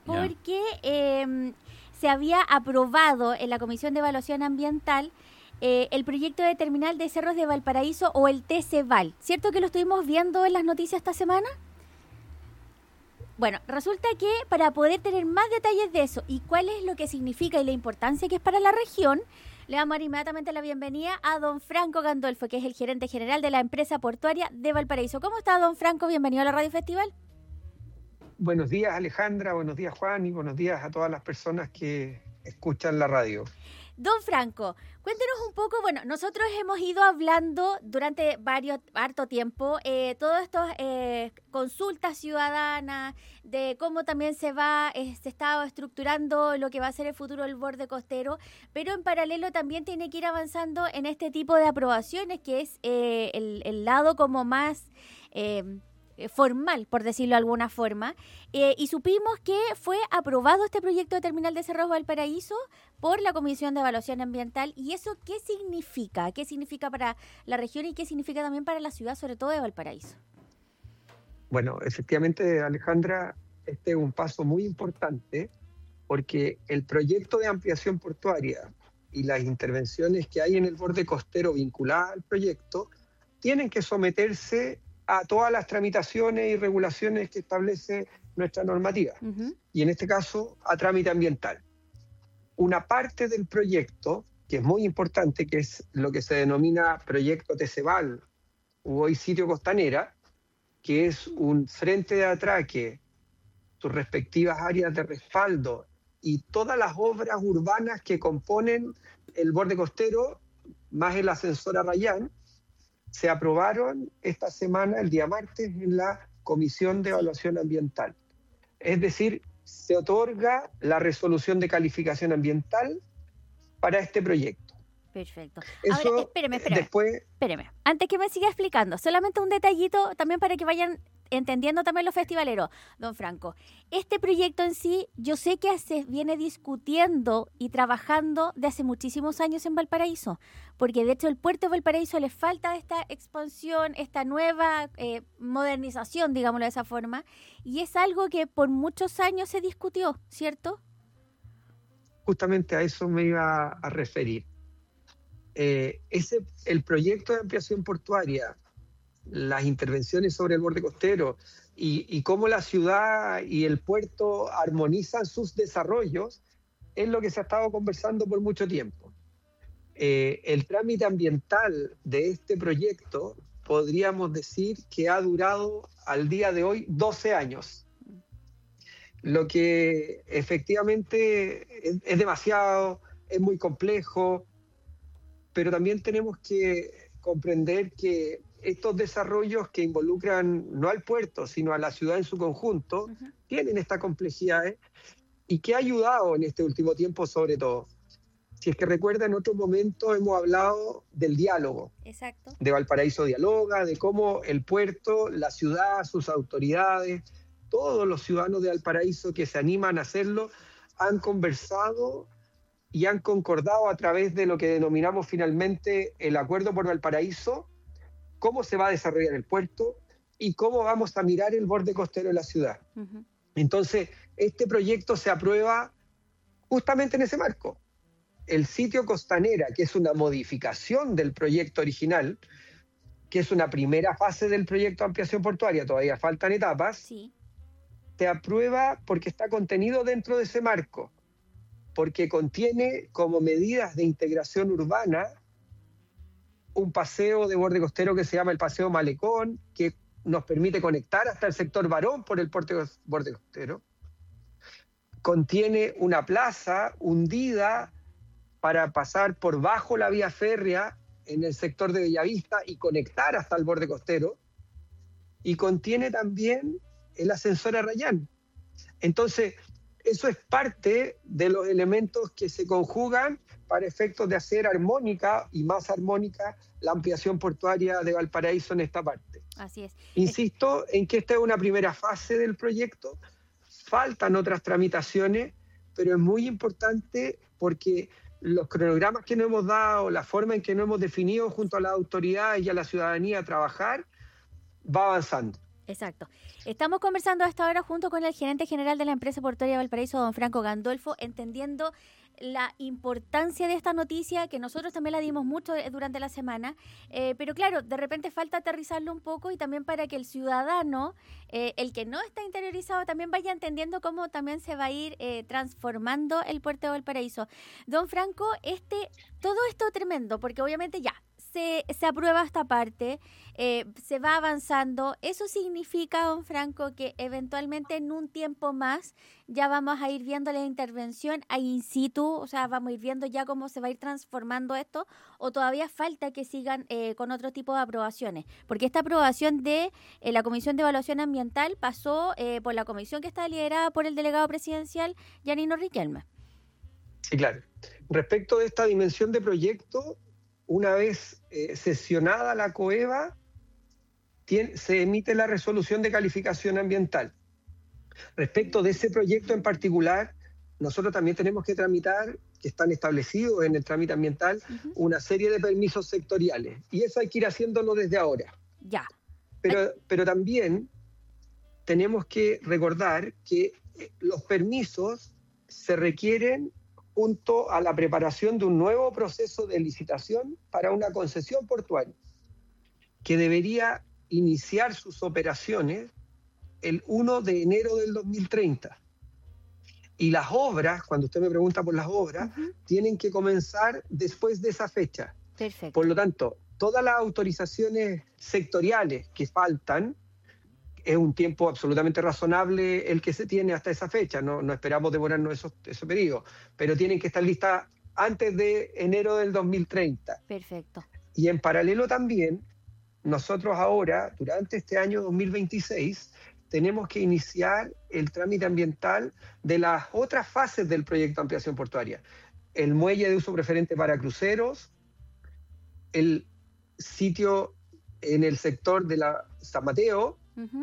porque se había aprobado en la Comisión de Evaluación Ambiental el proyecto de terminal de Cerros de Valparaíso o el TCVAL. ¿Cierto que lo estuvimos viendo en las noticias esta semana? Bueno, resulta que para poder tener más detalles de eso y cuál es lo que significa y la importancia que es para la región, le damos inmediatamente la bienvenida a don Franco Gandolfo, que es el gerente general de la empresa portuaria de Valparaíso. ¿Cómo está, don Franco? Bienvenido a la Radio Festival. Buenos días, Alejandra, buenos días, Juan, y buenos días a todas las personas que escuchan la radio. Don Franco, cuéntenos un poco, bueno, nosotros hemos ido hablando durante harto tiempo, todas estas consultas ciudadanas, de cómo también se está estructurando lo que va a ser el futuro del borde costero, pero en paralelo también tiene que ir avanzando en este tipo de aprobaciones, que es el lado como más formal, por decirlo de alguna forma, y supimos que fue aprobado este proyecto de terminal de Cerros Valparaíso por la Comisión de Evaluación Ambiental. ¿Y eso qué significa? ¿Qué significa para la región y qué significa también para la ciudad, sobre todo de Valparaíso? Bueno, efectivamente, Alejandra, este es un paso muy importante porque el proyecto de ampliación portuaria y las intervenciones que hay en el borde costero vinculadas al proyecto tienen que someterse a todas las tramitaciones y regulaciones que establece nuestra normativa, y en este caso a trámite ambiental. Una parte del proyecto, que es muy importante, que es lo que se denomina proyecto TCVAL, u hoy sitio Costanera, que es un frente de atraque, sus respectivas áreas de respaldo y todas las obras urbanas que componen el borde costero, más el ascensor Arrayán, se aprobaron esta semana, el día martes, en la Comisión de Evaluación Ambiental. Es decir, se otorga la resolución de calificación ambiental para este proyecto. Perfecto. Eso, ahora, espéreme. Antes que me siga explicando, solamente un detallito también para que vayan entendiendo también los festivaleros, don Franco. Este proyecto en sí, yo sé que se viene discutiendo y trabajando de hace muchísimos años en Valparaíso, porque de hecho el puerto de Valparaíso le falta esta expansión, esta nueva modernización, digámoslo de esa forma, y es algo que por muchos años se discutió, ¿cierto? Justamente a eso me iba a referir. El proyecto de ampliación portuaria, las intervenciones sobre el borde costero y cómo la ciudad y el puerto armonizan sus desarrollos, es lo que se ha estado conversando por mucho tiempo. El trámite ambiental de este proyecto podríamos decir que ha durado al día de hoy 12 años, lo que efectivamente es demasiado, es muy complejo, pero también tenemos que comprender que estos desarrollos que involucran no al puerto, sino a la ciudad en su conjunto, tienen estas complejidades y que ha ayudado en este último tiempo sobre todo. Si es que recuerda, en otros momentos hemos hablado del diálogo. Exacto. De Valparaíso Dialoga, de cómo el puerto, la ciudad, sus autoridades, todos los ciudadanos de Valparaíso que se animan a hacerlo, han conversado y han concordado a través de lo que denominamos finalmente el Acuerdo por Valparaíso, cómo se va a desarrollar el puerto y cómo vamos a mirar el borde costero de la ciudad. Entonces, este proyecto se aprueba justamente en ese marco. El sitio Costanera, que es una modificación del proyecto original, que es una primera fase del proyecto de ampliación portuaria, todavía faltan etapas, sí, se aprueba porque está contenido dentro de ese marco, porque contiene como medidas de integración urbana un paseo de borde costero que se llama el Paseo Malecón, que nos permite conectar hasta el sector Barón por el borde costero. Contiene una plaza hundida para pasar por bajo la vía férrea en el sector de Bellavista y conectar hasta el borde costero. Y contiene también el ascensor Arrayán. Entonces, eso es parte de los elementos que se conjugan para efectos de hacer armónica y más armónica la ampliación portuaria de Valparaíso en esta parte. Así es. Insisto en que esta es una primera fase del proyecto, faltan otras tramitaciones, pero es muy importante porque los cronogramas que nos hemos dado, la forma en que nos hemos definido junto a las autoridades y a la ciudadanía a trabajar, va avanzando. Exacto. Estamos conversando hasta ahora junto con el gerente general de la empresa portuaria Valparaíso, don Franco Gandolfo, entendiendo la importancia de esta noticia, que nosotros también la dimos mucho durante la semana, pero claro, de repente falta aterrizarlo un poco y también para que el ciudadano, el que no está interiorizado, también vaya entendiendo cómo también se va a ir transformando el puerto de Valparaíso. Don Franco, todo esto tremendo, porque obviamente ya se aprueba esta parte, se va avanzando. Eso significa, don Franco, que eventualmente en un tiempo más ya vamos a ir viendo la intervención ahí in situ, o sea, vamos a ir viendo ya cómo se va a ir transformando esto, o todavía falta que sigan con otro tipo de aprobaciones, porque esta aprobación de la Comisión de Evaluación Ambiental pasó por la comisión que está liderada por el delegado presidencial, Janino Riquelme. Sí, claro. Respecto de esta dimensión de proyecto, una vez sesionada la COEVA, se emite la resolución de calificación ambiental. Respecto de ese proyecto en particular, nosotros también tenemos que tramitar, que están establecidos en el trámite ambiental, una serie de permisos sectoriales. Y eso hay que ir haciéndolo desde ahora. Ya. Pero también tenemos que recordar que los permisos se requieren junto a la preparación de un nuevo proceso de licitación para una concesión portuaria, que debería iniciar sus operaciones el 1 de enero del 2030. Y las obras, cuando usted me pregunta por las obras, tienen que comenzar después de esa fecha. Perfecto. Por lo tanto, todas las autorizaciones sectoriales que faltan, es un tiempo absolutamente razonable el que se tiene hasta esa fecha, no esperamos demorarnos esos periodos, pero tienen que estar listas antes de enero del 2030. Perfecto. Y en paralelo también, nosotros ahora, durante este año 2026, tenemos que iniciar el trámite ambiental de las otras fases del proyecto de ampliación portuaria. El muelle de uso preferente para cruceros, el sitio en el sector de la San Mateo,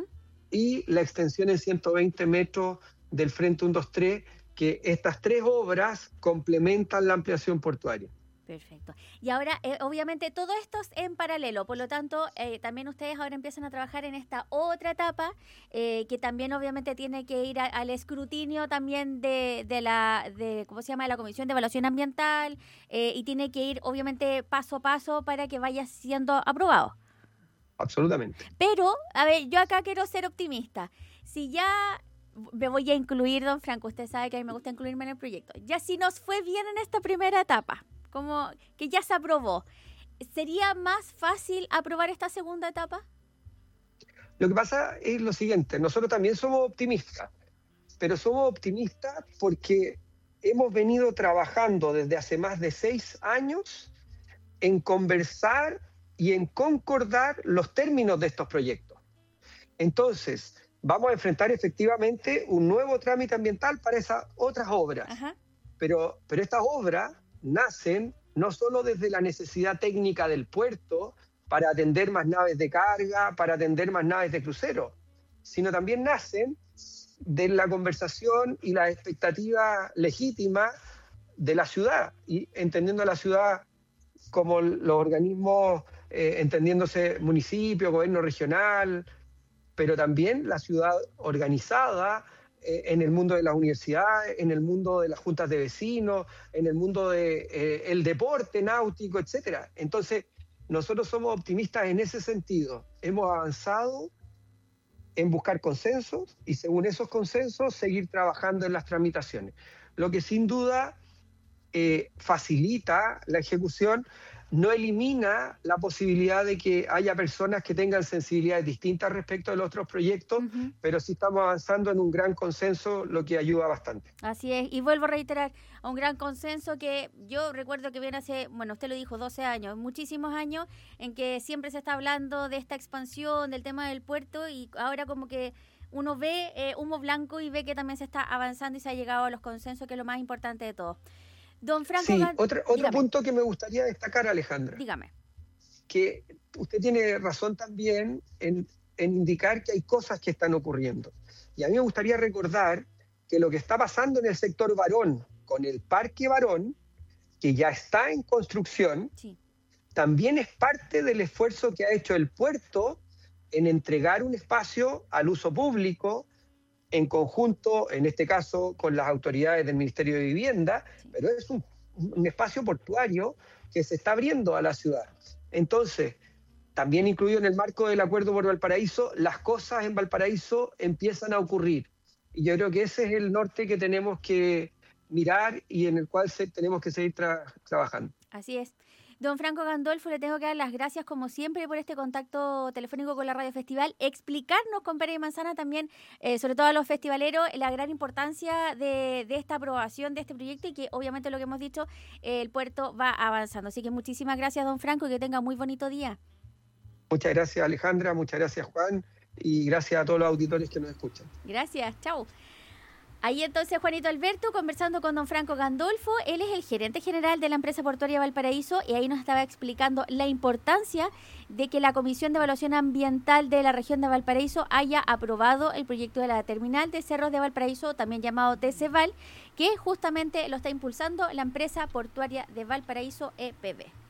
y la extensión en 120 metros del Frente 123, que estas tres obras complementan la ampliación portuaria. Perfecto. Y ahora, obviamente, todo esto es en paralelo, por lo tanto, también ustedes ahora empiezan a trabajar en esta otra etapa, que también obviamente tiene que ir al escrutinio también ¿cómo se llama?, de la Comisión de Evaluación Ambiental, y tiene que ir, obviamente, paso a paso para que vaya siendo aprobado. Absolutamente. Pero, a ver, yo acá quiero ser optimista. Si ya me voy a incluir, don Franco, usted sabe que a mí me gusta incluirme en el proyecto. Ya si nos fue bien en esta primera etapa, como que ya se aprobó, ¿sería más fácil aprobar esta segunda etapa? Lo que pasa es lo siguiente, nosotros también somos optimistas, pero somos optimistas porque hemos venido trabajando desde hace más de 6 años en conversar y en concordar los términos de estos proyectos. Entonces, vamos a enfrentar efectivamente un nuevo trámite ambiental para esas otras obras. Pero estas obras nacen no solo desde la necesidad técnica del puerto para atender más naves de carga, para atender más naves de crucero, sino también nacen de la conversación y la expectativa legítima de la ciudad, y entendiendo a la ciudad como los organismos, entendiéndose municipio, gobierno regional, pero también la ciudad organizada en el mundo de las universidades, en el mundo de las juntas de vecinos, en el mundo del deporte náutico, etc. Entonces, nosotros somos optimistas en ese sentido. Hemos avanzado en buscar consensos y según esos consensos seguir trabajando en las tramitaciones. Lo que sin duda facilita la ejecución, no elimina la posibilidad de que haya personas que tengan sensibilidades distintas respecto de los otros proyectos, pero sí estamos avanzando en un gran consenso, lo que ayuda bastante. Así es, y vuelvo a reiterar, a un gran consenso que yo recuerdo que viene hace, bueno, usted lo dijo, 12 años, muchísimos años, en que siempre se está hablando de esta expansión, del tema del puerto, y ahora como que uno ve humo blanco y ve que también se está avanzando y se ha llegado a los consensos, que es lo más importante de todo. Don Franco, sí, otro punto que me gustaría destacar, Alejandra. Dígame. Que usted tiene razón también en indicar que hay cosas que están ocurriendo. Y a mí me gustaría recordar que lo que está pasando en el sector Barón, con el Parque Barón, que ya está en construcción, también es parte del esfuerzo que ha hecho el puerto en entregar un espacio al uso público en conjunto, en este caso, con las autoridades del Ministerio de Vivienda, pero es un espacio portuario que se está abriendo a la ciudad. Entonces, también incluido en el marco del Acuerdo por Valparaíso, las cosas en Valparaíso empiezan a ocurrir. Y yo creo que ese es el norte que tenemos que mirar y en el cual tenemos que seguir trabajando. Así es. Don Franco Gandolfo, le tengo que dar las gracias como siempre por este contacto telefónico con la Radio Festival, explicarnos con pera y manzana también, sobre todo a los festivaleros, la gran importancia de esta aprobación de este proyecto y que obviamente lo que hemos dicho, el puerto va avanzando. Así que muchísimas gracias, don Franco, y que tenga muy bonito día. Muchas gracias, Alejandra, muchas gracias, Juan, y gracias a todos los auditores que nos escuchan. Gracias, chao. Ahí entonces Juanito Alberto conversando con don Franco Gandolfo, él es el gerente general de la empresa portuaria Valparaíso y ahí nos estaba explicando la importancia de que la Comisión de Evaluación Ambiental de la región de Valparaíso haya aprobado el proyecto de la terminal de Cerros de Valparaíso, también llamado TCVAL, que justamente lo está impulsando la empresa portuaria de Valparaíso EPB.